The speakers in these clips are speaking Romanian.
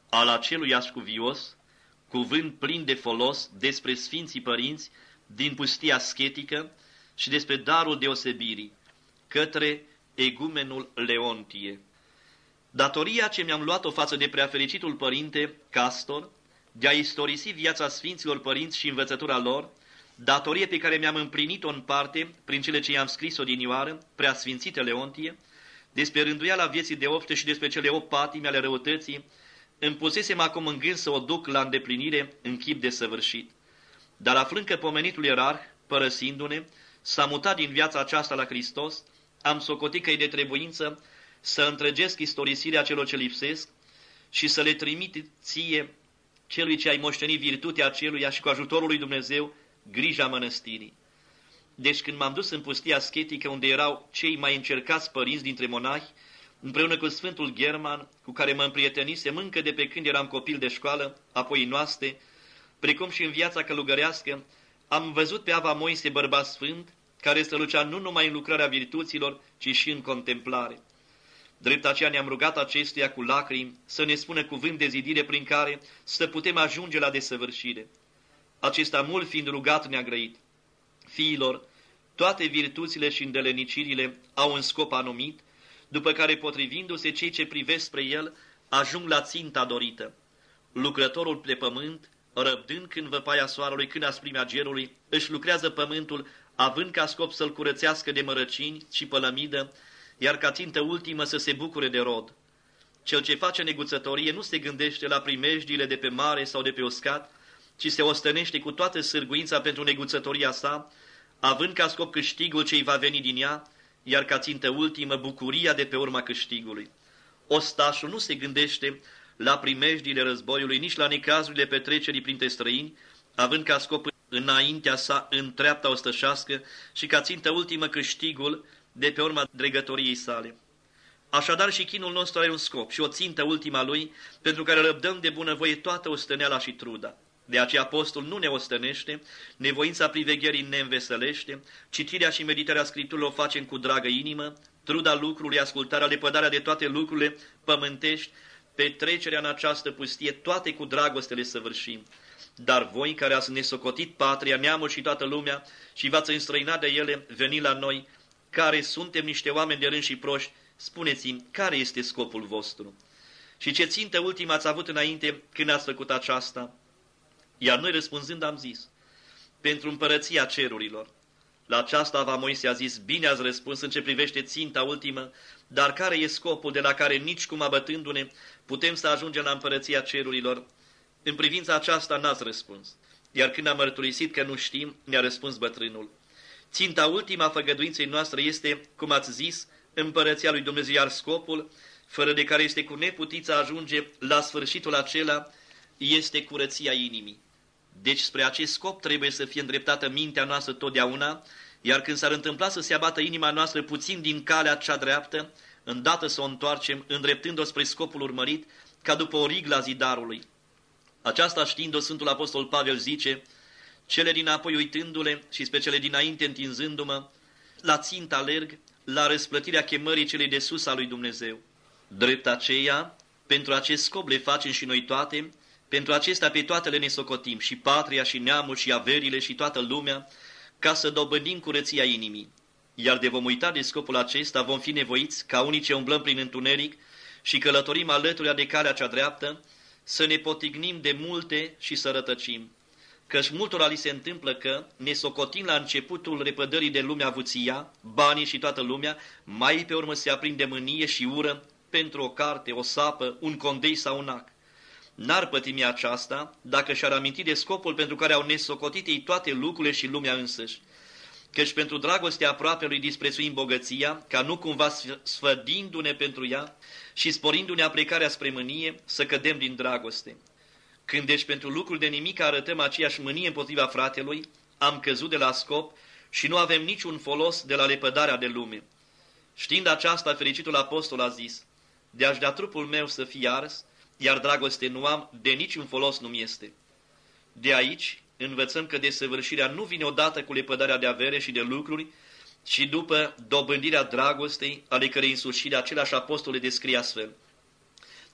al aceluiași cuvios, cuvânt plin de folos despre Sfinții Părinți din pustia aschetică și despre darul deosebirii, către egumenul Leontie. Datoria ce mi-am luat-o față de preafericitul părinte Castor, de a istorisi viața Sfinților Părinți și învățătura lor, datorie pe care mi-am împlinit-o în parte prin cele ce i-am scris odinioară, preasfințite Leontie, despre rânduiala vieții de obște și despre cele 8 patimi ale răutății, îmi pusesem acum în gând să o duc la îndeplinire în chip desăvârșit. Dar aflând că pomenitul ierarh, părăsindu-ne, s-a mutat din viața aceasta la Hristos, am socotit că e de trebuință să întregesc istorisirea celor ce lipsesc și să le trimit ție, celui ce ai moștenit virtutea aceluia și cu ajutorul lui Dumnezeu, grija mănăstirii. Deci când m-am dus în pustia aschetică, unde erau cei mai încercați părinți dintre monahi, împreună cu Sfântul German, cu care mă împrietenisem încă de pe când eram copil de școală, apoi noaste, precum și în viața călugărească, am văzut pe Ava Moise, bărbat sfânt, care strălucea nu numai în lucrarea virtuților, ci și în contemplare. Drept aceea ne-am rugat acestuia cu lacrimi să ne spună cuvânt de zidire prin care să putem ajunge la desăvârșire. Acesta, mult fiind rugat, ne-a grăit: fiilor, toate virtuțile și îndelenicirile au un scop anumit, după care, potrivindu-se cei ce privesc spre el, ajung la ținta dorită. Lucrătorul de pământ, răbdând când văpaia soarelui, când asprimea gerului, își lucrează pământul, având ca scop să-l curățească de mărăcini și pălămidă, iar ca țintă ultimă să se bucure de rod. Cel ce face neguțătorie nu se gândește la primejdiile de pe mare sau de pe uscat, ci se ostănește cu toată sârguința pentru neguțătoria sa, având ca scop câștigul ce-i va veni din ea, iar ca țintă ultimă bucuria de pe urma câștigului. Ostașul nu se gândește la primejdiile războiului, nici la necazurile petrecerii printre străini, având ca scop înaintea sa întreapta ostășească și ca țintă ultimă câștigul de pe urma dregătoriei sale. Așadar și chinul nostru are un scop și o țintă ultima lui, pentru care răbdăm de bunăvoie toată ostăneala și truda. De aceea apostol nu ne ostănește, nevoința privegherii ne înveselește, citirea și meditarea Scripturilor o facem cu dragă inimă, truda lucrului, ascultarea, lepădarea de toate lucrurile pământești, petrecerea în această pustie, toate cu dragoste le săvârșim. Dar voi, care ați nesocotit patria, neamul și toată lumea și v-ați înstrăinat de ele, veniți la noi, care suntem niște oameni de rând și proști, spuneți-mi care este scopul vostru și ce țintă ultimă ați avut înainte când ați făcut aceasta? Iar noi răspunzând am zis: pentru împărăția cerurilor. La aceasta Ava Moise a zis: bine ați răspuns în ce privește ținta ultimă, dar care e scopul de la care nici cum abătându-ne putem să ajungem la împărăția cerurilor? În privința aceasta n-ați răspuns. Iar când am mărturisit că nu știm, ne-a răspuns bătrânul: ținta ultima a făgăduinței noastre este, cum ați zis, împărăția lui Dumnezeu, iar scopul, fără de care este cu neputință ajunge la sfârșitul acela, este curăția inimii. Deci spre acest scop trebuie să fie îndreptată mintea noastră totdeauna, iar când s-ar întâmpla să se abată inima noastră puțin din calea cea dreaptă, îndată să o întoarcem, îndreptând-o spre scopul urmărit, ca după o riglă a zidarului. Aceasta știind-o, Sfântul Apostol Pavel zice: cele dinapoi uitându-le și spre cele dinainte întinzându-mă, la țintă alerg, la răsplătirea chemării celei de sus a lui Dumnezeu. Drept aceea, pentru acest scop le facem și noi toate, pentru acesta pe toate le nesocotim, și patria, și neamul, și averile, și toată lumea, ca să dobândim curăția inimii. Iar de vom uita de scopul acesta, vom fi nevoiți, ca unii ce umblăm prin întuneric și călătorim alături de calea cea dreaptă, să ne potignim de multe și să rătăcim. Căci multora li se întâmplă că, nesocotind la începutul repădării de lumea avuția, banii și toată lumea, mai pe urmă se aprinde mânie și ură pentru o carte, o sapă, un condei sau un ac. N-ar pătimi aceasta dacă și-ar aminti de scopul pentru care au nesocotit ei toate lucrurile și lumea însăși. Căci pentru dragostea aproapelui disprețuim bogăția, ca nu cumva sfădindu-ne pentru ea și sporindu-ne aplecarea spre mânie, să cădem din dragoste. Când deci pentru lucruri de nimic arătăm aceeași mânie împotriva fratelui, am căzut de la scop și nu avem niciun folos de la lepădarea de lume. Știind aceasta, fericitul apostol a zis: de-aș dea trupul meu să fie ars, iar dragoste nu am, de niciun folos nu-mi este. De aici învățăm că desăvârșirea nu vine odată cu lepădarea de avere și de lucruri, ci după dobândirea dragostei, ale cărei însușire același apostol le descrie astfel: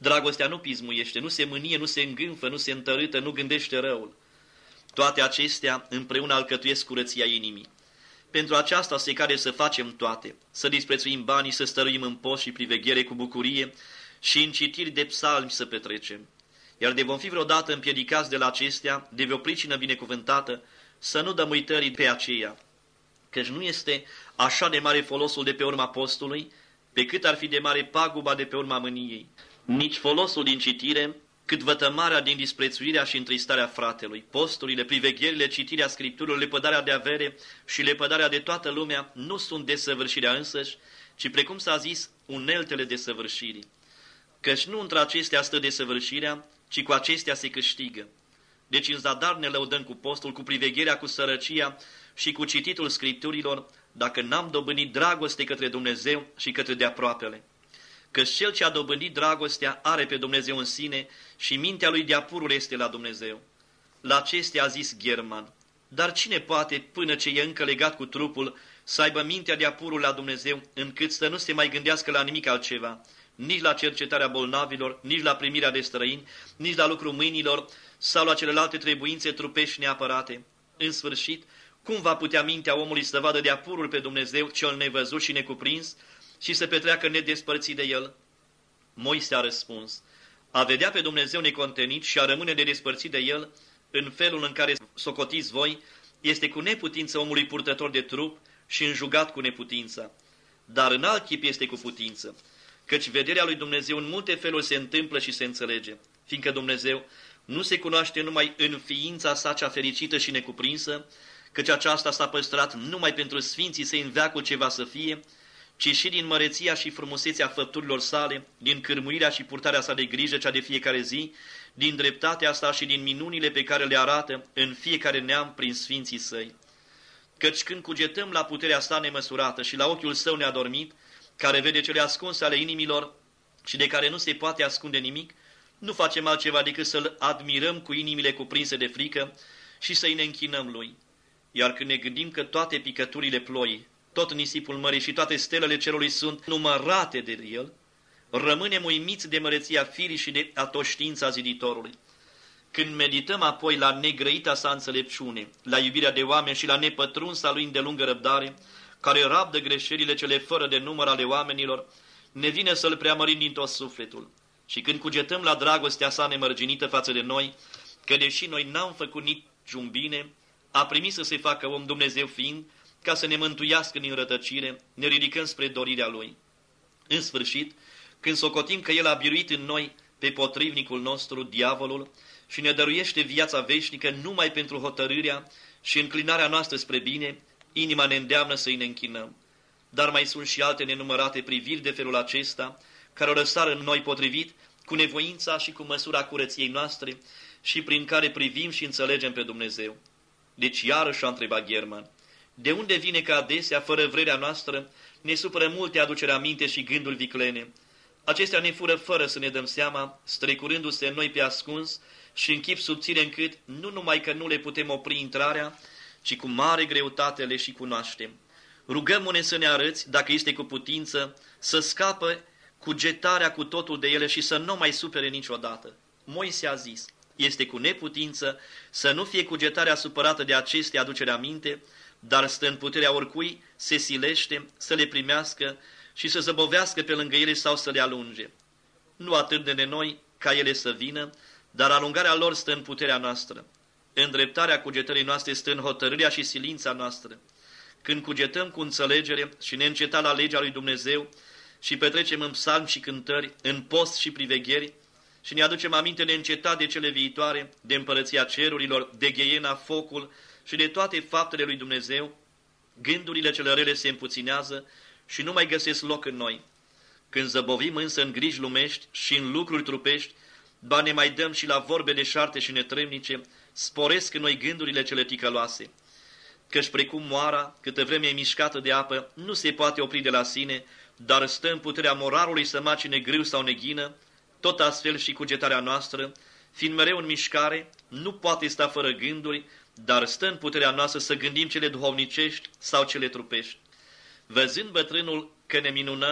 Dragostea nu pismuiește, nu se mânie, nu se îngânfă, nu se întărâtă, nu gândește răul. Toate acestea împreună alcătuiesc curăția inimii. Pentru aceasta se cade să facem toate, să disprețuim banii, să stăruim în post și priveghere cu bucurie și în citiri de psalmi să petrecem. Iar de vom fi vreodată împiedicați de la acestea, de vreo pricină binecuvântată, să nu dăm uitării pe aceea, căci nu este așa de mare folosul de pe urma postului, pe cât ar fi de mare paguba de pe urma mâniei. Nici folosul din citire, cât vătămarea din disprețuirea și întristarea fratelui. Posturile, privegherile, citirea Scripturilor, lepădarea de avere și lepădarea de toată lumea nu sunt desăvârșirea însăși, ci, precum s-a zis, uneltele desăvârșirii. Căci nu între acestea stă desăvârșirea, ci cu acestea se câștigă. Deci în zadar ne lăudăm cu postul, cu privegherea, cu sărăcia și cu cititul Scripturilor, dacă n-am dobândit dragoste către Dumnezeu și către de-aproapele. Căci cel ce a dobândit dragostea are pe Dumnezeu în sine și mintea lui de-a purul este la Dumnezeu. La acestea a zis German: dar cine poate, până ce e încă legat cu trupul, să aibă mintea de-a purul la Dumnezeu, încât să nu se mai gândească la nimic altceva, nici la cercetarea bolnavilor, nici la primirea de străini, nici la lucrul mâinilor sau la celelalte trebuințe trupești neapărate? În sfârșit, cum va putea mintea omului să vadă de-a purul pe Dumnezeu cel nevăzut și necuprins și să petreacă nedespărțit de el? Moise a răspuns: a vedea pe Dumnezeu necontenit și a rămâne nedespărțit de el, în felul în care socotiți voi, este cu neputință omului purtător de trup și înjugat cu neputința. Dar în alt chip este cu putință, căci vederea lui Dumnezeu în multe feluri se întâmplă și se înțelege, fiindcă Dumnezeu nu se cunoaște numai în ființa sa cea fericită și necuprinsă, căci aceasta s-a păstrat numai pentru sfinții săi în veacul ce va să fie, ci și din măreția și frumusețea făpturilor sale, din cârmuirea și purtarea sa de grijă cea de fiecare zi, din dreptatea sa și din minunile pe care le arată în fiecare neam prin sfinții săi. Căci când cugetăm la puterea sa nemăsurată și la ochiul său neadormit, care vede cele ascunse ale inimilor și de care nu se poate ascunde nimic, nu facem altceva decât să-L admirăm cu inimile cuprinse de frică și să-i ne închinăm Lui. Iar când ne gândim că toate picăturile ploii, tot nisipul mării și toate stelele cerului sunt numărate de El, rămânem uimiți de măreția firii și de atoștiința ziditorului. Când medităm apoi la negrăita sa înțelepciune, la iubirea de oameni și la nepătrunsa Lui îndelungă răbdare, care rabdă greșelile cele fără de număr ale oamenilor, ne vine să-L preamărim din tot sufletul. Și când cugetăm la dragostea sa nemărginită față de noi, că deși noi n-am făcut niciun bine, a primit să se facă om, Dumnezeu fiind, ca să ne mântuiască din rătăcire, ne ridicăm spre dorirea Lui. În sfârșit, când socotim că El a biruit în noi pe potrivnicul nostru, diavolul, și ne dăruiește viața veșnică numai pentru hotărârea și înclinarea noastră spre bine, inima ne îndeamnă să-i ne închinăm. Dar mai sunt și alte nenumărate priviri de felul acesta, care o răsară în noi potrivit cu nevoința și cu măsura curăției noastre și prin care privim și înțelegem pe Dumnezeu. Deci iarăși a întrebat German: de unde vine că adesea, fără vrerea noastră, ne supără multe aducerea minte și gânduri viclene? Acestea ne fură fără să ne dăm seama, strecurându-se în noi pe ascuns și în chip subțire încât nu numai că nu le putem opri intrarea, ci cu mare greutate le și cunoaștem. Rugăm-ne să ne arăți, dacă este cu putință, să scapă cugetarea cu totul de ele și să nu mai supere niciodată. Moise a zis: este cu neputință să nu fie cugetarea supărată de aceste aducere aminte, dar stă în puterea oricui, se silește să le primească și să zăbovească pe lângă ele sau să le alunge. Nu atât de noi ca ele să vină, dar alungarea lor stă în puterea noastră. Îndreptarea cugetării noastre stă în hotărârea și silința noastră. Când cugetăm cu înțelegere și neîncetat la legea lui Dumnezeu și petrecem în psalmi și cântări, în post și privegheri, și ne aducem aminte neîncetat de cele viitoare, de împărăția cerurilor, de gheiena, focul și de toate faptele lui Dumnezeu, gândurile cele rele se împuținează și nu mai găsesc loc în noi. Când zăbovim însă în griji lumești și în lucruri trupești, ba ne mai dăm și la vorbe deșarte și netremnice, sporesc în noi gândurile cele ticăloase. Căci precum moara, câtă vreme e mișcată de apă, nu se poate opri de la sine, dar stă în puterea morarului să macine grâu sau neghină, tot astfel și cugetarea noastră, fiind mereu în mișcare, nu poate sta fără gânduri, dar stă în puterea noastră să gândim cele duhovnicești sau cele trupești. Văzând bătrânul că ne minunăm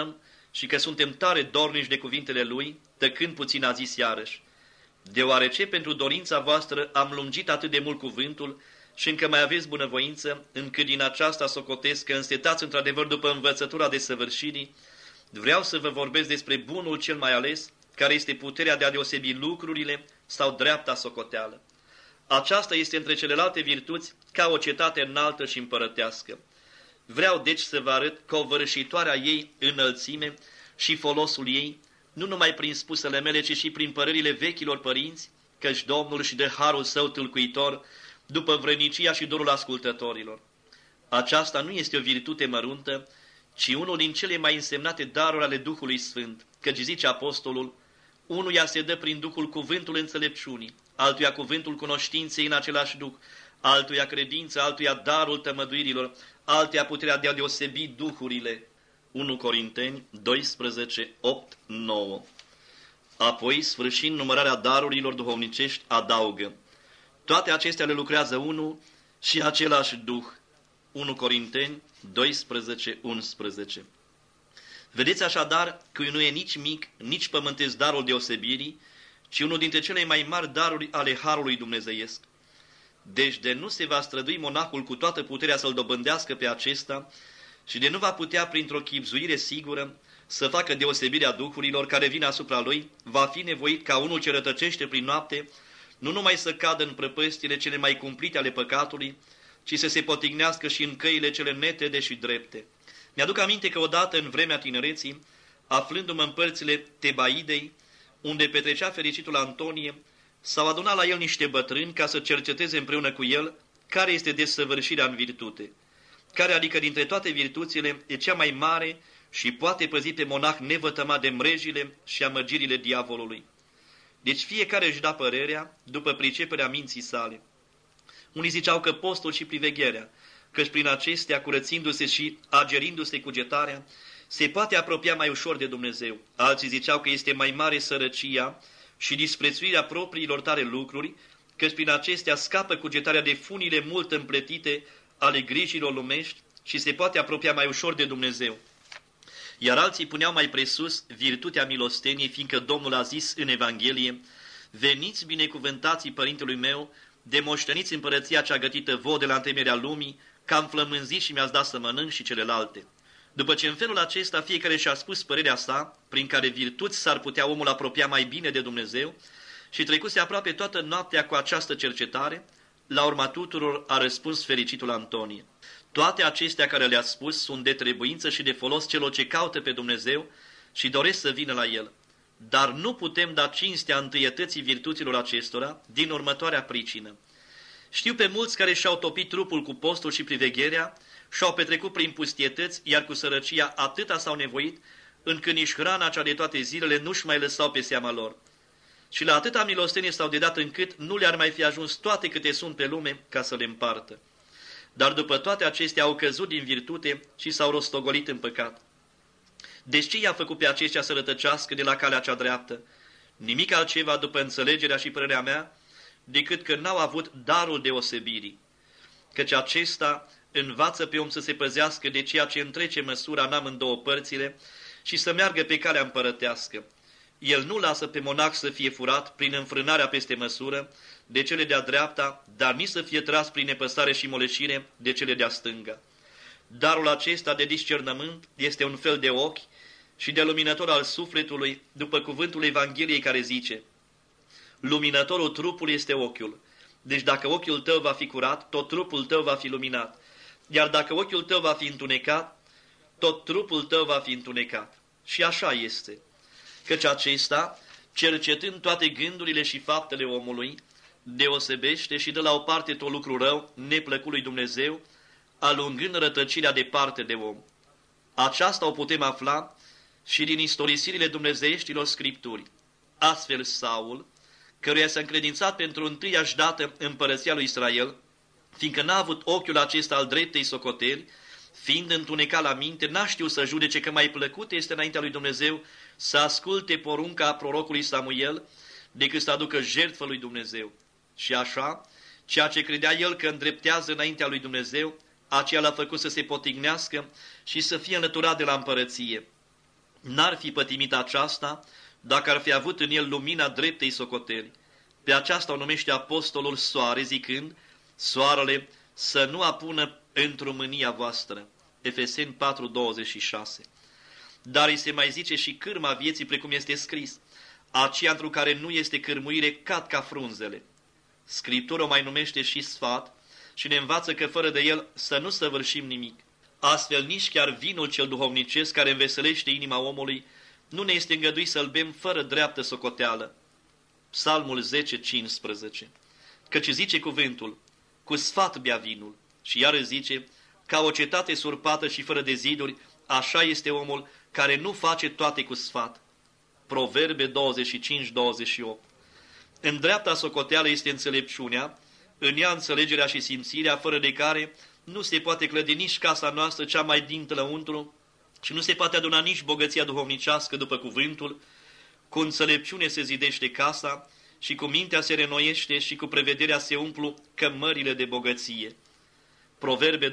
și că suntem tare dornici de cuvintele lui, tăcând puțin a zis iarăși: deoarece pentru dorința voastră am lungit atât de mult cuvântul și încă mai aveți bunăvoință, încât din aceasta socotesc că însetați într-adevăr după învățătura desăvârșirii, vreau să vă vorbesc despre bunul cel mai ales, care este puterea de a deosebi lucrurile sau dreapta socoteală. Aceasta este între celelalte virtuți ca o cetate înaltă și împărătească. Vreau deci să vă arăt covârșitoarea ei înălțime și folosul ei, nu numai prin spusele mele, ci și prin părerile vechilor părinți, căci Domnul și de harul său tâlcuitor, după vrănicia și dorul ascultătorilor. Aceasta nu este o virtute măruntă, ci unul din cele mai însemnate daruri ale Duhului Sfânt, căci zice apostolul: unuia se dă prin Duhul cuvântul înțelepciunii, altuia cuvântul cunoștinței în același Duh, altuia credință, altuia darul tămăduirilor, altuia puterea de a deosebi duhurile. 1 Corinteni 12, 8, 9. Apoi, sfârșind numărarea darurilor duhovnicești, adaugă: toate acestea le lucrează unul și același Duh. 1 Corinteni 12, 11. Vedeți așadar că nu e nici mic, nici pământesc darul deosebirii, ci unul dintre cele mai mari daruri ale harului dumnezeiesc. Deci de nu se va strădui monahul cu toată puterea să-l dobândească pe acesta și de nu va putea printr-o chibzuire sigură să facă deosebirea duhurilor care vin asupra lui, va fi nevoit ca unul ce rătăcește prin noapte nu numai să cadă în prăpăstile cele mai cumplite ale păcatului, ci să se potignească și în căile cele netede și drepte. Mi-aduc aminte că odată în vremea tinereții, aflându-mă în părțile Tebaidei, unde petrecea fericitul Antonie, s-au adunat la el niște bătrâni ca să cerceteze împreună cu el care este desăvârșirea în virtute, care adică dintre toate virtuțile e cea mai mare și poate păzi pe monah nevătămat de mrejile și amăgirile diavolului. Deci fiecare își da părerea după priceperea minții sale. Unii ziceau că postul și privegherea, căci prin acestea, curățindu-se și agerindu-se cugetarea, se poate apropia mai ușor de Dumnezeu. Alții ziceau că este mai mare sărăcia și disprețuirea propriilor tale lucruri, căci prin acestea scapă cugetarea de funile mult împletite ale grijilor lumești și se poate apropia mai ușor de Dumnezeu. Iar alții puneau mai presus virtutea milosteniei, fiindcă Domnul a zis în Evanghelie: veniți binecuvântații părintelui meu, demoșteniți împărăția cea gătită vouă de la întemeierea lumii, că am flămânzit și mi-ați dat să mănânc și celelalte. După ce în felul acesta fiecare și-a spus părerea sa, prin care virtuți s-ar putea omul apropia mai bine de Dumnezeu, și trecuse aproape toată noaptea cu această cercetare, la urma tuturor a răspuns fericitul Antonie: toate acestea care le-a spus sunt de trebuință și de folos celor ce caută pe Dumnezeu și doresc să vină la El. Dar nu putem da cinstea întâietății virtuților acestora din următoarea pricină. Știu pe mulți care și-au topit trupul cu postul și privegherea și-au petrecut prin pustietăți, iar cu sărăcia atâta s-au nevoit, încât nici hrana cea de toate zilele nu-și mai lăsau pe seama lor. Și la atâta milostenie s-au dedat încât nu le-ar mai fi ajuns toate câte sunt pe lume ca să le împartă. Dar după toate acestea au căzut din virtute și s-au rostogolit în păcat. Deci ce i-a făcut pe aceștia să rătăcească de la calea cea dreaptă? Nimic altceva, după înțelegerea și părerea mea, decât că n-au avut darul deosebirii. Căci acesta învață pe om să se păzească de ceea ce întrece măsura în amândouă părțile și să meargă pe calea împărătească. El nu lasă pe monah să fie furat prin înfrânarea peste măsură de cele de-a dreapta, dar nici să fie tras prin nepăsare și moleșire de cele de-a stânga. Darul acesta de discernământ este un fel de ochi și de luminător al sufletului, după cuvântul Evangheliei care zice: luminătorul trupului este ochiul. Deci dacă ochiul tău va fi curat, tot trupul tău va fi luminat. Iar dacă ochiul tău va fi întunecat, tot trupul tău va fi întunecat. Și așa este. Căci acesta, cercetând toate gândurile și faptele omului, deosebește și dă la o parte tot lucru rău, neplăcut lui Dumnezeu, alungând rătăcirea departe de om. Aceasta o putem afla și din istorisirile dumnezeieștilor Scripturi. Astfel Saul, căruia s-a încredințat pentru întâiași dată împărăția lui Israel, fiindcă n-a avut ochiul acesta al dreptei socoteli, fiind întunecat la minte, n-a știut să judece că mai plăcut este înaintea lui Dumnezeu să asculte porunca prorocului Samuel decât să aducă jertfă lui Dumnezeu. Și așa, ceea ce credea el că îndreptează înaintea lui Dumnezeu, aceea l-a făcut să se potignească și să fie înlăturat de la împărăție. N-ar fi pătimit aceasta dacă ar fi avut în el lumina dreptei socoteli. Pe aceasta o numește apostolul soare, zicând, soarele să nu apună într-o mânia voastră. Efeseni 4:26. Dar îi se mai zice și cârma vieții, precum este scris, aceea într-o care nu este cârmuire cad ca frunzele. Scriptura o mai numește și sfat și ne învață că fără de el să nu săvârșim nimic. Astfel nici chiar vinul cel duhovnicesc care înveselește inima omului nu ne este îngăduit să-l bem fără dreaptă socoteală. Psalmul 10:15. Căci zice cuvântul, cu sfat bea vinul, și iară zice, ca o cetate surpată și fără de ziduri, așa este omul care nu face toate cu sfat. Proverbe 25:28. În dreapta socoteală este înțelepciunea, în ea înțelegerea și simțirea, fără de care nu se poate clădi nici casa noastră cea mai din lăuntru și nu se poate aduna nici bogăția duhovnicească după cuvântul. Cu înțelepciune se zidește casa și cu mintea se renoiește și cu prevederea se umplu cămările de bogăție. Proverbe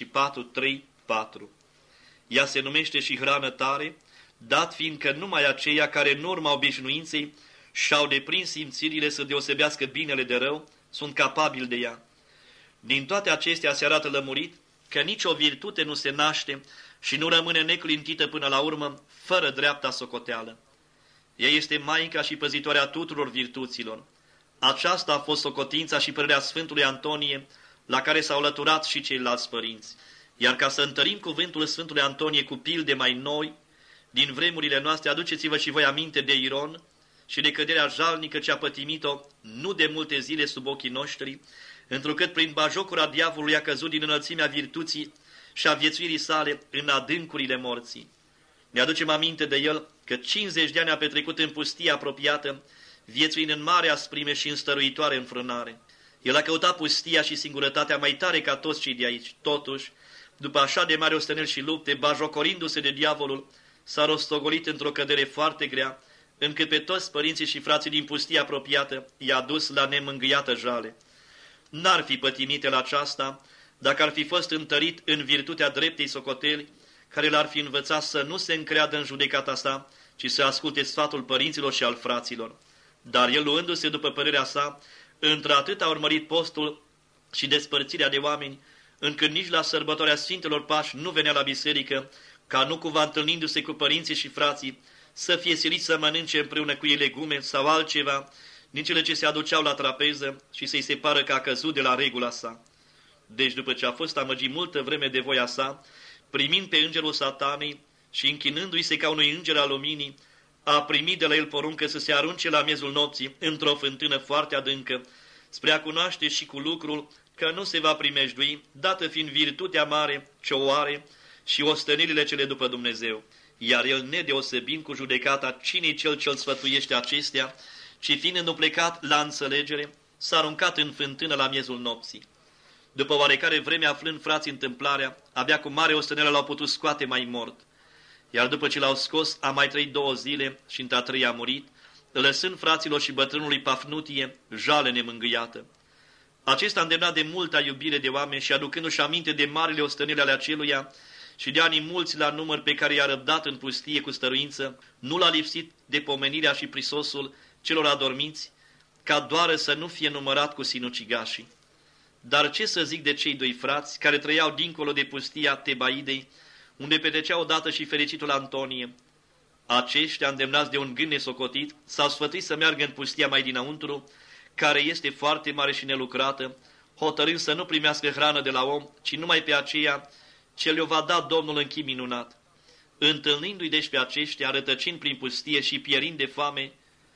24:3-4. Ea se numește și hrană tare, dat fiindcă numai aceia care în urma obișnuinței și-au deprins simțirile să deosebească binele de rău, sunt capabili de ea. Din toate acestea se arată lămurit că nicio virtute nu se naște și nu rămâne neclintită până la urmă, fără dreapta socoteală. Ea este maica și păzitoarea tuturor virtuților. Aceasta a fost socotința și părerea Sfântului Antonie, la care s-au alăturat și ceilalți părinți. Iar ca să întărim cuvântul Sfântului Antonie cu pilde mai noi, din vremurile noastre, aduceți-vă și voi aminte de Iron și de căderea jalnică ce a pătimit-o nu de multe zile sub ochii noștri, întrucât prin bajocura diavolului a căzut din înălțimea virtuții și a viețuirii sale în adâncurile morții. Ne aducem aminte de el că 50 de ani a petrecut în pustia apropiată, viețuind în mare asprime și în stăruitoare înfrânare. El a căutat pustia și singurătatea mai tare ca toți cei de aici. Totuși, după așa de mari osteneli și lupte, bajocorindu-se de diavolul, s-a rostogolit într-o cădere foarte grea, încât pe toți părinții și frații din pustia apropiată i-a dus la nemângâiată jale. N-ar fi pătimit la aceasta dacă ar fi fost întărit în virtutea dreptei socoteli, care l-ar fi învățat să nu se încreadă în judecata sa, ci să asculte sfatul părinților și al fraților. Dar el, luându-se după părerea sa, într-atât a urmărit postul și despărțirea de oameni, încât nici la sărbătoarea Sfintelor Pași nu venea la biserică, ca nu cumva întâlnindu-se cu părinții și frații, să fie silit să mănânce împreună cu ei legume sau altceva, din cele ce se aduceau la trapeză și să-i se pară că a căzut de la regula sa. Deci după ce a fost amăgit multă vreme de voia sa, primind pe îngerul Satanei și închinându-i se ca unui înger al luminii, a primit de la el poruncă să se arunce la miezul nopții într-o fântână foarte adâncă, spre a cunoaște și cu lucrul că nu se va primejdui, dată fiind virtutea mare ce o are și ostenelile cele după Dumnezeu. Iar el, nedeosebind cu judecata cine-i cel ce-l sfătuiește acestea, ci fiind înduplecat la înțelegere, s-a aruncat în fântână la miezul nopții. După oarecare vreme, aflând frații întâmplarea, abia cu mare ostenelă l-au putut scoate mai mort. Iar după ce l-au scos, a mai trăit 2 zile și într-a 3-a murit, lăsând fraților și bătrânului Pafnutie jale nemângâiată. Acesta îndemnat de multa iubire de oameni și aducându-și aminte de marile ostenele ale aceluia și de anii mulți la număr pe care i-a răbdat în pustie cu stăruință, nu l-a lipsit de pomenirea și prisosul celor adormiți, ca doar să nu fie numărat cu sinucigașii. Dar ce să zic de cei 2 frați care trăiau dincolo de pustia Tebaidei, unde petrecea odată și fericitul Antonie? Aceștia, îndemnați de un gând nesocotit, s-au sfătuit să meargă în pustia mai dinăuntru, care este foarte mare și nelucrată, hotărând să nu primească hrană de la om, ci numai pe aceea ce le-o va da Domnul în chip minunat. Întâlnindu-i deci pe aceștia, rătăcind prin pustie și pierind de foame,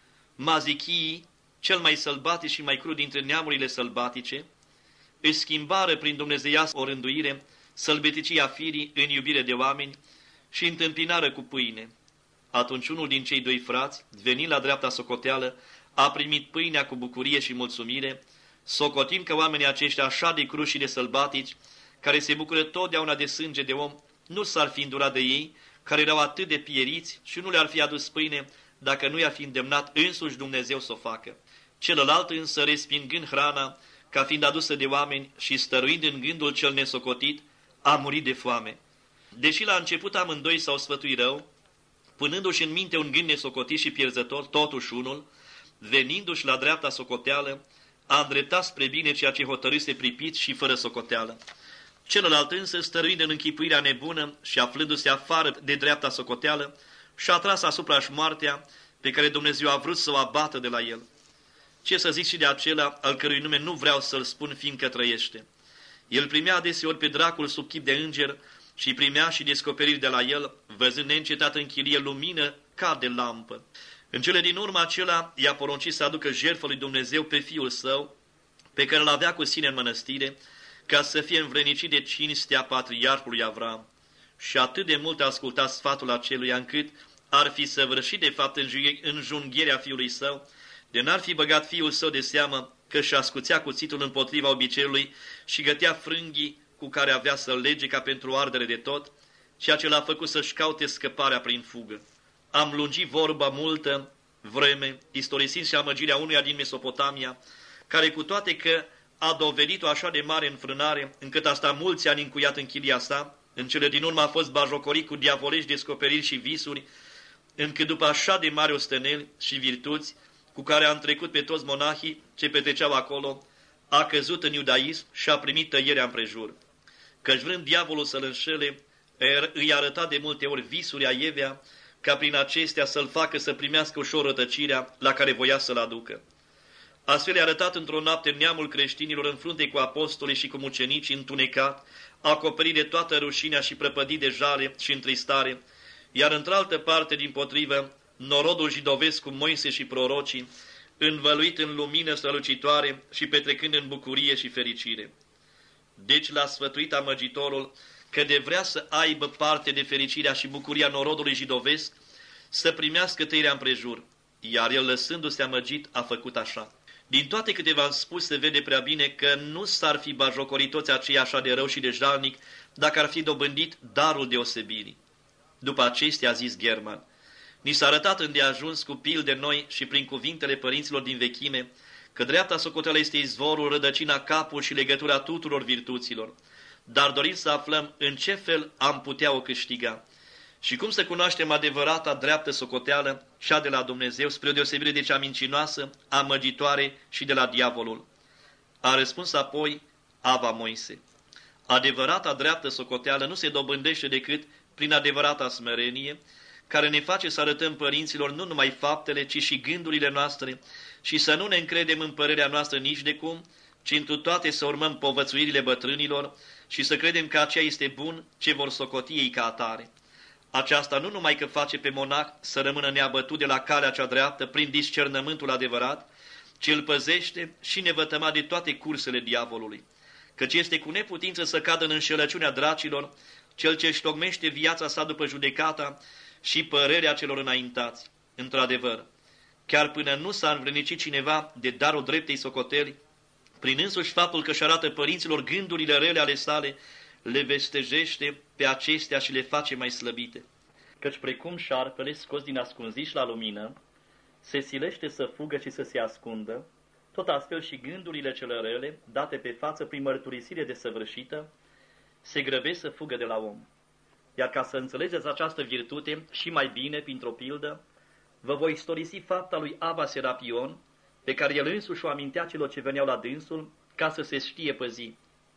mazichii, cel mai sălbatic și mai crud dintre neamurile sălbatice, își schimbară prin dumnezeiască o rânduire sălbăticia firii în iubire de oameni și întâmpinară cu pâine. Atunci unul din cei 2 frați, venind la dreapta socoteală, a primit pâinea cu bucurie și mulțumire, socotind că oamenii aceștia așa de cruși și de sălbatici, care se bucură totdeauna de sânge de om, nu s-ar fi îndurat de ei, care erau atât de pieriți și nu le-ar fi adus pâine dacă nu i-a fi îndemnat însuși Dumnezeu să o facă. Celălalt însă, respingând hrana, ca fiind adusă de oameni și stăruind în gândul cel nesocotit, a murit de foame. Deși la început amândoi s-au sfătuit rău, punându-și în minte un gând nesocotit și pierzător, totuși unul, venindu-și la dreapta socoteală, a îndreptat spre bine ceea ce hotărâse pripit și fără socoteală. Celălalt însă, stăruind în închipuirea nebună și aflându-se afară de dreapta socoteală, și-a tras asupra-și moartea pe care Dumnezeu a vrut să o abată de la el. Ce să zic și de acela al cărui nume nu vreau să-l spun, fiindcă trăiește. El primea adeseori pe dracul sub chip de înger și primea și descoperiri de la el, văzând neîncetat în chilie lumină ca de lampă. În cele din urmă acela i-a poruncit să aducă jertfă lui Dumnezeu pe fiul său, pe care îl avea cu sine în mănăstire, ca să fie învrednicit de cinstea patriarhului Avram. Și atât de mult a ascultat sfatul aceluia, încât ar fi săvârșit de fapt înjunghierea fiului său, de n-ar fi băgat fiul său de seamă că și ascuțea cuțitul împotriva obiceiului și gătea frânghii cu care avea să-l lege ca pentru ardere de tot, ceea ce l-a făcut să-și caute scăparea prin fugă. Am lungit vorba multă vreme, istorisind și amăgirea unuia din Mesopotamia, care cu toate că a dovedit-o așa de mare înfrânare, încât a stat mulți ani încuiat în chilia sa, în cele din urmă a fost bajocorit cu diavolești descoperiri și visuri, încât după așa de mari osteneli și virtuți, cu care a întrecut pe toți monahii ce petreceau acolo, a căzut în iudaism și a primit tăierea împrejur. Căci vrând diavolul să-l înșele, îi arăta de multe ori visuri aievea, ca prin acestea să-l facă să primească ușor rătăcirea la care voia să-l aducă. Astfel i-a arătat într-o noapte neamul creștinilor în frunte cu apostolii și cu mucenicii întunecat, acoperit de toată rușinea și prăpădit de jale și întristare, iar într-altă parte, dimpotrivă, norodul jidovesc cu Moise și prorocii, învăluit în lumină strălucitoare și petrecând în bucurie și fericire. Deci l-a sfătuit amăgitorul că de vrea să aibă parte de fericirea și bucuria norodului jidovesc, să primească tăierea împrejur, iar el, lăsându-se amăgit, a făcut așa. Din toate câte v-am spus, se vede prea bine că nu s-ar fi bajocorit toți aceia așa de rău și de jalnic dacă ar fi dobândit darul deosebirii. După acestea a zis German: ni s-a arătat îndeajuns cu pilde noi și prin cuvintele părinților din vechime că dreapta socoteală este izvorul, rădăcina, capul și legătura tuturor virtuților, dar dorim să aflăm în ce fel am putea o câștiga și cum să cunoaștem adevărata dreaptă socoteală, cea de la Dumnezeu, spre o deosebire de cea mincinoasă, amăgitoare și de la diavolul. A răspuns apoi Ava Moise: adevărata dreaptă socoteală nu se dobândește decât prin adevărata smerenie, care ne face să arătăm părinților nu numai faptele, ci și gândurile noastre și să nu ne încredem în părerea noastră nici de cum, ci întru toate să urmăm povățuirile bătrânilor și să credem că aceea este bun ce vor socoti ei ca atare. Aceasta nu numai că face pe monah să rămână neabătut de la calea cea dreaptă prin discernământul adevărat, ci îl păzește și nevătăma de toate cursele diavolului, căci este cu neputință să cadă în înșelăciunea dracilor cel ce își tocmește viața sa după judecata și părerea celor înaintați. Într-adevăr, chiar până nu s-a învrednicit cineva de darul dreptei socoteli, prin însuși faptul că își arată părinților gândurile rele ale sale, le vestejește pe acestea și le face mai slăbite. Căci precum șarpele scos din ascunziș la lumină, se silește să fugă și să se ascundă, tot astfel și gândurile cele rele, date pe față prin mărturisire desăvârșită, se grăbesc să fugă de la om. Iar ca să înțelegeți această virtute și mai bine, printr-o pildă, vă voi istorisi fapta lui Ava Serapion, pe care el însuși o amintea celor ce veneau la dânsul, ca să se știe păzi.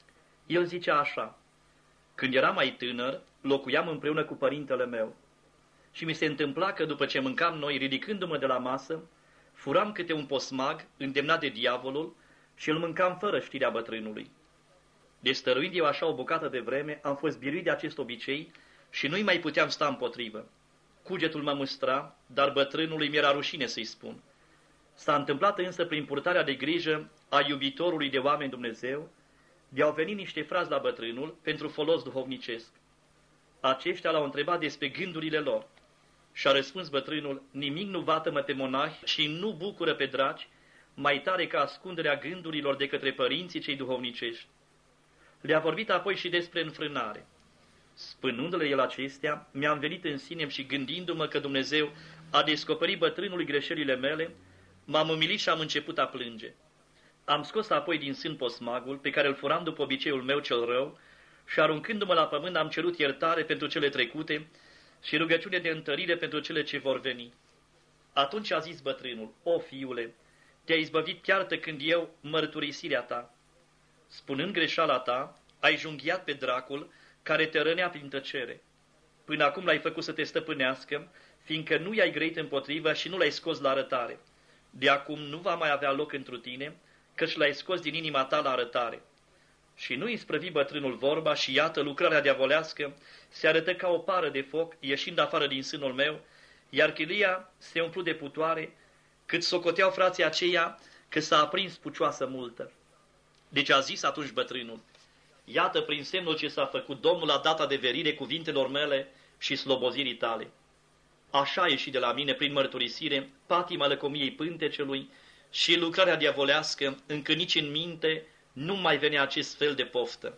El zicea așa: când eram mai tânăr, locuiam împreună cu părintele meu și mi se întâmpla că după ce mâncam noi, ridicându-mă de la masă, furam câte un posmag îndemnat de diavolul și îl mâncam fără știrea bătrânului. Destăruind eu așa o bucată de vreme, am fost biruit de acest obicei și nu-i mai puteam sta împotrivă. Cugetul mă mustra, dar bătrânului mi-era rușine să-i spun. S-a întâmplat însă prin purtarea de grijă a iubitorului de oameni Dumnezeu, de-au venit niște frați la bătrânul pentru folos duhovnicesc. Aceștia l-au întrebat despre gândurile lor și a răspuns bătrânul: nimic nu vatămă pe monahi și nu bucură pe draci mai tare ca ascunderea gândurilor de către părinții cei duhovnicești. Le-a vorbit apoi și despre înfrânare. Spânându-le el acestea, mi-am venit în sine și gândindu-mă că Dumnezeu a descoperit bătrânului greșelile mele, m-am umilit și am început a plânge. Am scos apoi din sân posmagul, pe care îl furam după obiceiul meu cel rău, și aruncându-mă la pământ am cerut iertare pentru cele trecute și rugăciune de întărire pentru cele ce vor veni. Atunci a zis bătrânul: O, fiule, te-ai izbăvit chiar tăcând eu mărturisirea ta. Spunând greșeala ta, ai junghiat pe dracul care te rănea prin tăcere. Până acum l-ai făcut să te stăpânească, fiindcă nu i-ai grăit împotrivă și nu l-ai scos la arătare. De acum nu va mai avea loc întru tine, căci l-ai scos din inima ta la arătare. Și nu isprăvi bătrânul vorba și iată, lucrarea diavolească se arătă ca o pară de foc, ieșind afară din sânul meu, iar chilia se umplu de putoare, cât socoteau frații aceia că s-a aprins pucioasă multă. Deci a zis atunci bătrânul: Iată, prin semnul ce s-a făcut Domnul la data de verire cuvintelor mele și slobozirii tale. Așa a ieșit de la mine prin mărturisire patima lăcomiei pântecelui și lucrarea diavolească, încât nici în minte nu mai venea acest fel de poftă.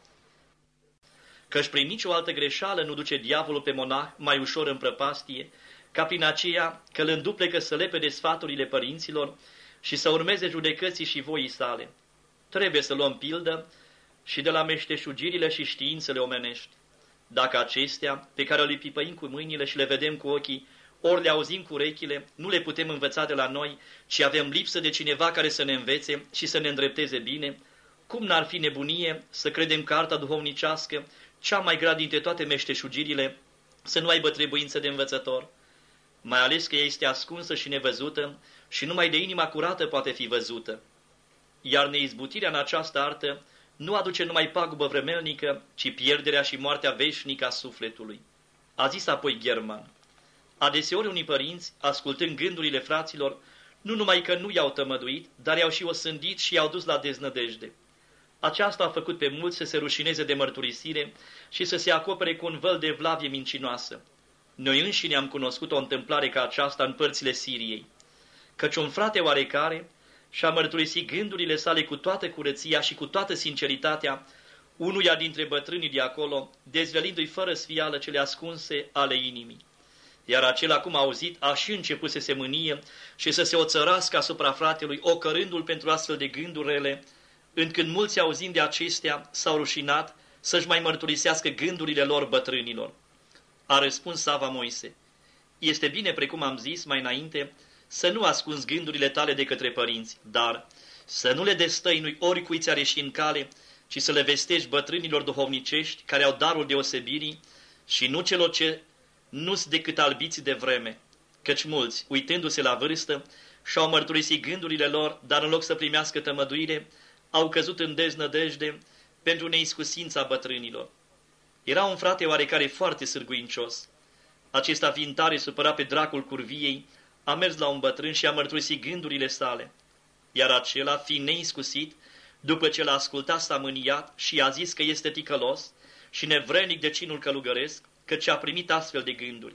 Căci prin nicio altă greșeală nu duce diavolul pe monah mai ușor în prăpastie, ca prin aceea că îl înduplecă să lepede sfaturile părinților și să urmeze judecății și voii sale. Trebuie să luăm pildă și de la meșteșugirile și științele omenești. Dacă acestea, pe care le pipăim cu mâinile și le vedem cu ochii, ori le auzim cu urechile, nu le putem învăța de la noi, ci avem lipsă de cineva care să ne învețe și să ne îndrepteze bine, cum n-ar fi nebunie să credem că arta duhovnicească, cea mai grea dintre toate meșteșugirile, să nu aibă trebuință de învățător? Mai ales că ea este ascunsă și nevăzută și numai de inima curată poate fi văzută. Iar neizbutirea în această artă nu aduce numai pagubă vremelnică, ci pierderea și moartea veșnică a sufletului. A zis apoi German: Adeseori unii părinți, ascultând gândurile fraților, nu numai că nu i-au tămăduit, dar i-au și osândit și i-au dus la deznădejde. Aceasta a făcut pe mulți să se rușineze de mărturisire și să se acopere cu un văl de evlavie mincinoasă. Noi înșine am cunoscut o întâmplare ca aceasta în părțile Siriei, căci un frate oarecare și-a mărturisit gândurile sale cu toată curăția și cu toată sinceritatea unuia dintre bătrânii de acolo, dezvălindu-i fără sfială cele ascunse ale inimii. Iar acela, cum a auzit, a și început să se mânie și să se oțărască asupra fratelui, ocărându-l pentru astfel de gânduri rele, încât mulți, auzind de acestea, s-au rușinat să-și mai mărturisească gândurile lor bătrânilor. A răspuns Sava Moise: Este bine, precum am zis mai înainte, să nu ascunzi gândurile tale de către părinți, dar să nu le destăinui oricui ți-ar ieși în cale, ci să le vestești bătrânilor duhovnicești care au darul deosebirii și nu celor ce nu-s decât albiți de vreme, căci mulți, uitându-se la vârstă, și-au mărturisit gândurile lor, dar în loc să primească tămăduire, au căzut în deznădejde pentru neiscusința bătrânilor. Era un frate oarecare foarte sârguincios. Acesta, fiind tare supărat pe dracul curviei, a mers la un bătrân și a mărturisit gândurile sale, iar acela, fiind neiscusit, după ce l-a ascultat, s-a mâniat și a zis că este ticălos și nevrednic de cinul călugăresc, căci a primit astfel de gânduri.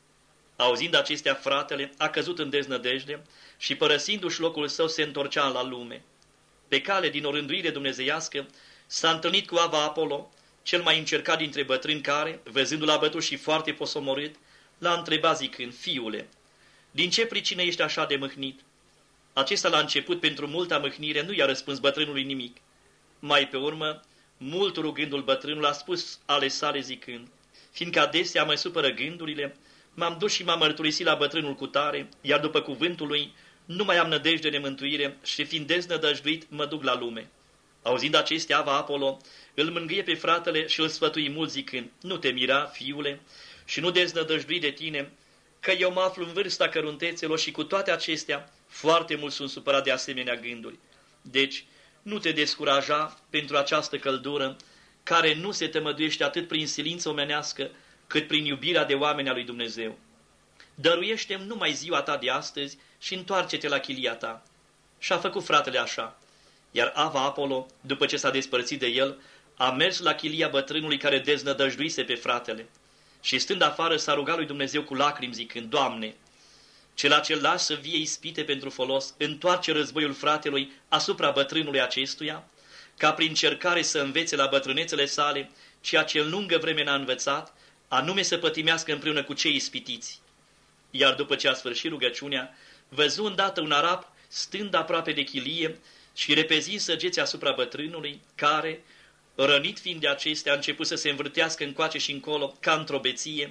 Auzind acestea, fratele a căzut în deznădejde și, părăsindu-și locul său, se întorcea la lume. Pe cale din o rânduire dumnezeiască s-a întâlnit cu Ava Apollo, cel mai încercat dintre bătrâni, care, văzându-l abătut și foarte posomorât, l-a întrebat zicând: Fiule, din ce pricină ești așa de mâhnit? Acesta, la început, pentru multa mâhnire, nu i-a răspuns bătrânului nimic. Mai pe urmă, mult rugându-l, bătrânul a spus ale sale zicând: Fiindcă adesea mă supără gândurile, m-am dus și m-am mărturisit la bătrânul cutare, iar după cuvântul lui nu mai am nădejde de mântuire și, fiind deznădăjduit, mă duc la lume. Auzind acestea, Ava Apollo îl mângâie pe fratele și îl sfătui mult zicând: Nu te mira, fiule, și nu deznădăjdui de tine, că eu mă aflu în vârsta căruntețelor și cu toate acestea foarte mulți sunt supărat de asemenea gânduri. Deci, nu te descuraja pentru această căldură, care nu se tămăduiește atât prin silință omenească, cât prin iubirea de oameni a lui Dumnezeu. Dăruiește-mi numai ziua ta de astăzi și întoarce-te la chilia ta. Și-a făcut fratele așa. Iar Ava Apollo, după ce s-a despărțit de el, a mers la chilia bătrânului care deznădăjduise pe fratele. Și stând afară s-a rugat lui Dumnezeu cu lacrimi zicând: Doamne, cela ce lasă vie ispite pentru folos, întoarce războiul fratelui asupra bătrânului acestuia, ca prin cercare să învețe la bătrânețele sale ceea ce în lungă vreme n-a învățat, anume să pătimească împreună cu cei ispitiți. Iar după ce a sfârșit rugăciunea, văzu îndată un arab stând aproape de chilie și repezind săgeți asupra bătrânului, care, rănit fiind de acestea, a început să se învârtească încoace și încolo ca într-o beție,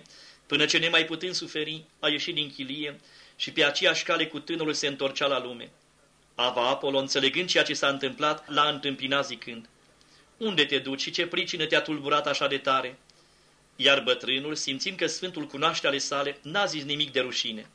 până ce, nemai putând suferi, a ieșit din chilie și pe aceeași cale cu tânărul se întorcea la lume. Ava Apollo, înțelegând ceea ce s-a întâmplat, l-a întâmpinat zicând: Unde te duci și ce pricină te-a tulburat așa de tare? Iar bătrânul, simțind că Sfântul cunoaște ale sale, n-a zis nimic de rușine.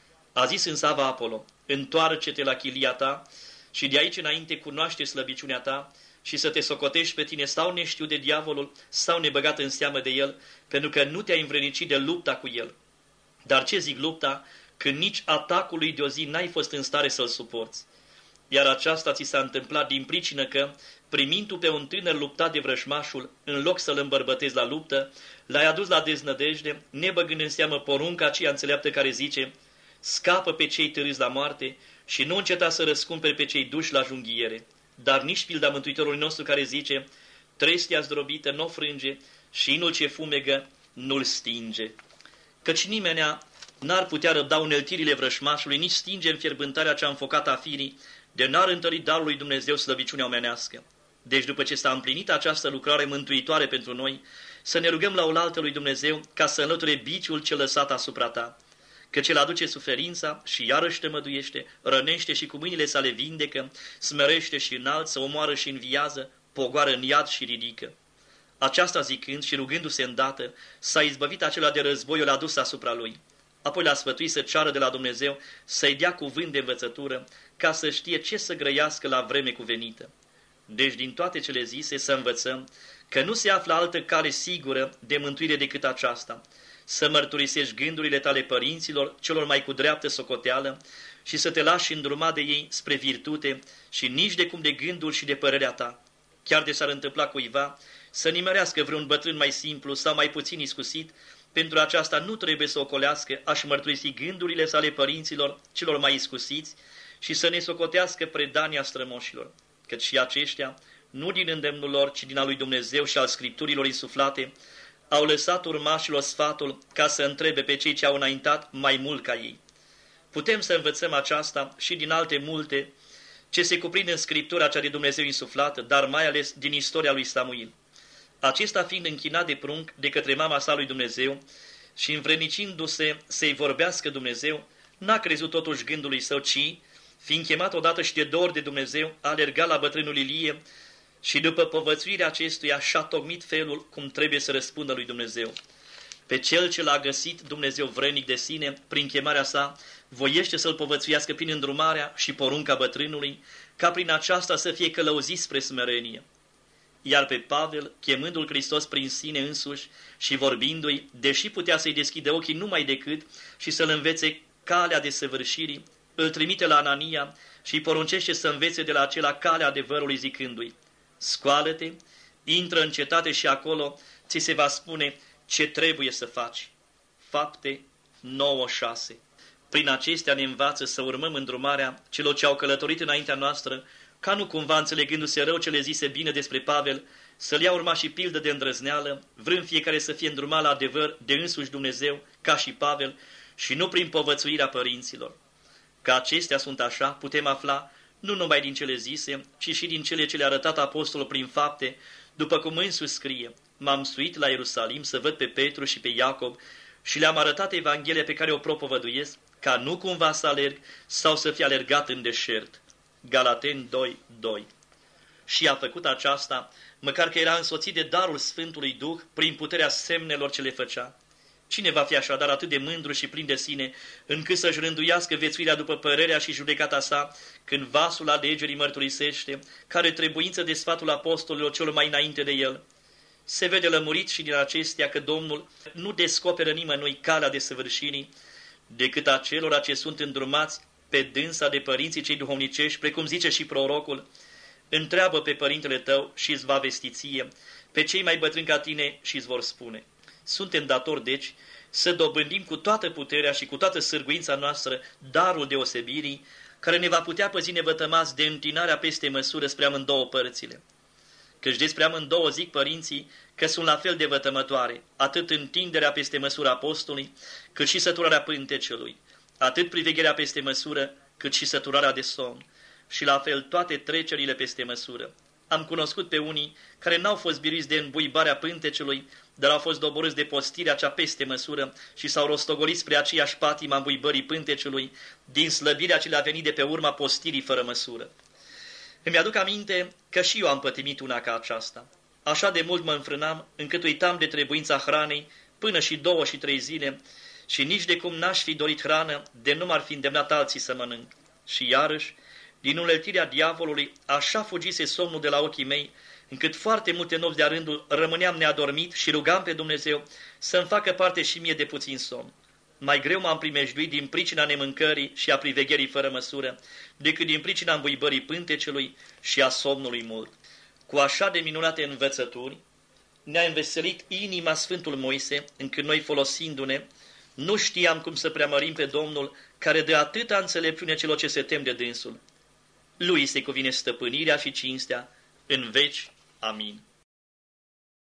A zis însă Ava Apollo: Întoarce-te la chilia ta și de aici înainte cunoaște slăbiciunea ta și să te socotești pe tine sau neștiu de diavolul sau nebăgat în seamă de el, pentru că nu te-ai învrednicit de lupta cu el. Dar ce zic lupta, când nici atacului de o zi n-ai fost în stare să-l suporți? Iar aceasta ți s-a întâmplat din pricină că, primind tu pe un tânăr luptat de vrăjmașul, în loc să-l îmbărbătezi la luptă, l-ai adus la deznădejde, nebăgând în seamă porunca aceea înțeleaptă care zice: Scapă pe cei târâți la moarte și nu înceta să răscumperi pe cei duși la junghiere. Dar nici pilda Mântuitorului nostru care zice: Trestia zdrobită n-o frânge și inul ce fumegă nu-l stinge. Căci nimenea n-ar putea răbda uneltirile vrășmașului, nici stinge înfierbântarea cea înfocată a firii, de n-ar întări darul lui Dumnezeu slăbiciunea omenească. Deci după ce s-a împlinit această lucrare mântuitoare pentru noi, să ne rugăm la oaltă lui Dumnezeu ca să înlăture biciul ce lăsat asupra ta, căci el aduce suferința și iarăși te măduiește, rănește și cu mâinile sale vindecă, smerește și înalță, omoară și înviază, pogoară în iad și ridică. Aceasta zicând și rugându-se îndată, s-a izbăvit acela de războiul adus asupra lui. Apoi l-a sfătuit să ceară de la Dumnezeu să-i dea cuvânt de învățătură, ca să știe ce să grăiască la vreme cuvenită. Deci din toate cele zise să învățăm că nu se află altă cale sigură de mântuire decât aceasta, să mărturisești gândurile tale părinților, celor mai cu dreaptă socoteală, și să te lași îndruma de ei spre virtute și nici de cum de gândul și de părerea ta. Chiar de s-ar întâmpla cuiva să nimerească vreun bătrân mai simplu sau mai puțin iscusit, pentru aceasta nu trebuie să ocolească a-și mărturisi gândurile sale părinților celor mai iscusiți și să ne socotească predania strămoșilor, căci și aceștia, nu din îndemnul lor, ci din al lui Dumnezeu și al Scripturilor insuflate, au lăsat urmașilor sfatul ca să întrebe pe cei ce au înaintat mai mult ca ei. Putem să învățăm aceasta și din alte multe ce se cuprind în Scriptura cea de Dumnezeu insuflată, dar mai ales din istoria lui Samuil. Acesta fiind închinat de prunc de către mama sa lui Dumnezeu și învrednicindu-se să-i vorbească Dumnezeu, n-a crezut totuși gândului său, ci, fiind chemat odată și de două ori de Dumnezeu, a alergat la bătrânul Ilie și după povățuirea acestuia și-a tocmit felul cum trebuie să răspundă lui Dumnezeu. Pe cel ce l-a găsit Dumnezeu vrednic de sine, prin chemarea sa, voiește să-l povățuiască prin îndrumarea și porunca bătrânului, ca prin aceasta să fie călăuzit spre smerenie. Iar pe Pavel, chemându-l Hristos prin sine însuși și vorbindu-i, deși putea să-i deschide ochii numai decât și să-l învețe calea desăvârșirii, îl trimite la Anania și îi poruncește să învețe de la acela calea adevărului zicându-i: Scoală-te, intră în cetate și acolo ți se va spune ce trebuie să faci. Fapte 9:6. Prin acestea ne învață să urmăm îndrumarea celor ce au călătorit înaintea noastră, ca nu cumva înțelegându-se rău ce le zise bine despre Pavel, să-l ia urma și pildă de îndrăzneală, vrând fiecare să fie îndrumat la adevăr de însuși Dumnezeu, ca și Pavel, și nu prin povățuirea părinților. Că acestea sunt așa, putem afla nu numai din cele zise, ci și din cele ce le-a arătat apostolul prin fapte, după cum însuși scrie: M-am suit la Ierusalim să văd pe Petru și pe Iacob și le-am arătat Evanghelia pe care o propovăduiesc, ca nu cumva să alerg sau să fie alergat în deșert. Galateni 2:2. Și a făcut aceasta, măcar că era însoțit de darul Sfântului Duh prin puterea semnelor ce le făcea. Cine va fi așadar atât de mândru și plin de sine, încât să-și rânduiască viețuirea după părerea și judecata sa, când vasul alegerii mărturisește, care trebuință de sfatul apostolilor celor mai înainte de el? Se vede lămurit și din acestea că Domnul nu descoperă nimănui calea desăvârșirii, decât acelora ce sunt îndrumați pe dânsa de părinții cei duhovnicești, precum zice și prorocul: Întreabă pe părintele tău și îți va vesti ție, pe cei mai bătrâni ca tine și îți vor spune. Suntem datori, deci, să dobândim cu toată puterea și cu toată sârguința noastră darul deosebirii, care ne va putea păzi nevătămați de întinarea peste măsură spre amândouă părțile. Căci despre amândouă zic părinții că sunt la fel de vătămătoare, atât întinderea peste măsură apostolului, cât și săturarea pântecelui, atât privegherea peste măsură, cât și săturarea de somn, și la fel toate trecerile peste măsură. am cunoscut pe unii care n-au fost biruiți de îmbuibarea pântecelui, dar au fost doborâți de postirea cea peste măsură și s-au rostogolit spre aceeași patimă a îmbuibării pântecelui, din slăbirea ce le-a venit de pe urma postirii fără măsură. Îmi aduc aminte că și eu am pătimit una ca aceasta. Așa de mult mă înfrânam, încât uitam de trebuința hranei până și 2 și 3 zile și nici de cum n-aș fi dorit hrană, de nu m-ar fi îndemnat alții să mănânc. Și iarăși, din uneltirea diavolului, așa fugise somnul de la ochii mei, încât foarte multe nopți de-a rândul rămâneam neadormit și rugam pe Dumnezeu să-mi facă parte și mie de puțin somn. Mai greu m-am primejduit din pricina nemâncării și a privegherii fără măsură, decât din pricina îmbuibării pântecelui și a somnului mult. Cu așa de minunate învățături ne-a înveselit inima Sfântul Moise, încât noi, folosindu-ne, nu știam cum să preamărim pe Domnul, care dă atâta înțelepciune celor ce se tem de dânsul. Lui se cuvine stăpânirea și cinstea în veci. Amin.